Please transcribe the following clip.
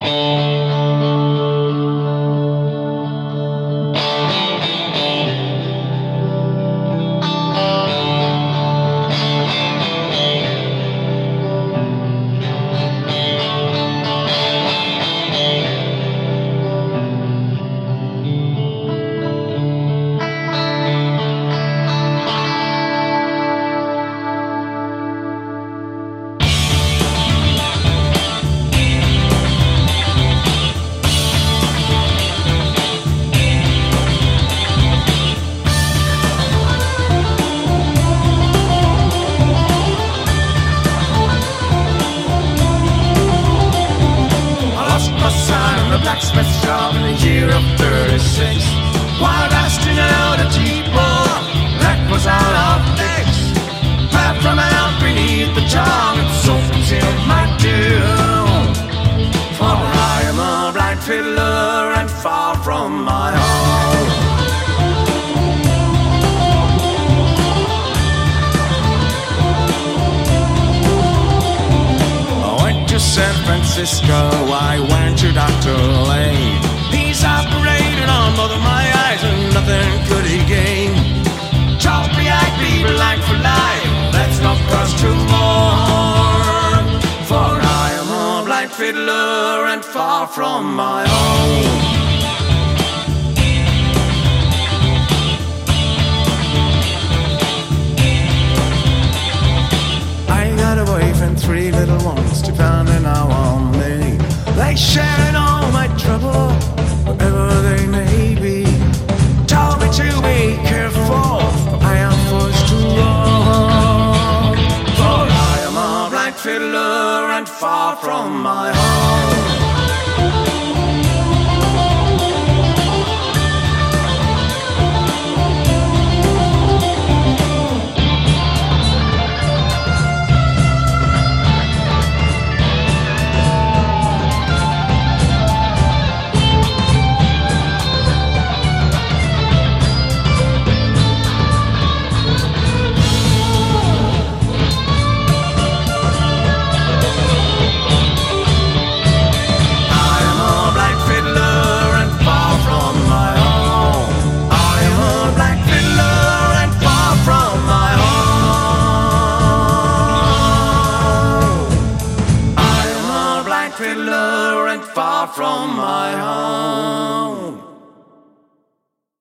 Blacksmith shop in the year of 36. While asking out a T-bar, that was all of this. Far from out beneath the tongue, and so concealed my doom. For I am a blind fiddler and far from my home. To San Francisco, I went to Dr. Lane. He's operated on both of my eyes and nothing could he gain. Taught me I'd be like for life, that's no cause to mourn. For I am a blind fiddler and far from my home. A wife and 3 little ones depending now on me. They sharing all my trouble, wherever they may be. Told me to be careful, I am forced to run. For I am a blind fiddler and far from my home. Fiddler and far from my